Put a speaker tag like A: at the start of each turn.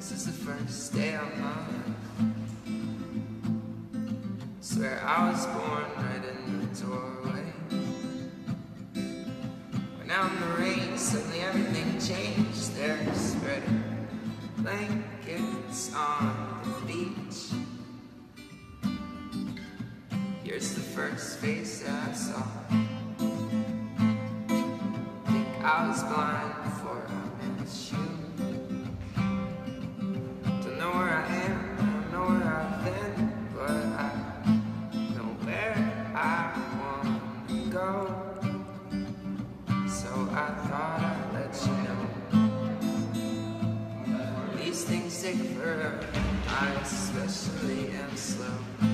A: This is the first day of my life. Swear I was born right in the doorway. When out in the rain, suddenly everything changed. They're spreading blankets on the beach. Here's the first face that I saw. Think I was blind before I met you. Don't know where I am, I don't know where I've been, but I know where I want to go. So I thought I'd let you know. These things take forever, I especially am slow.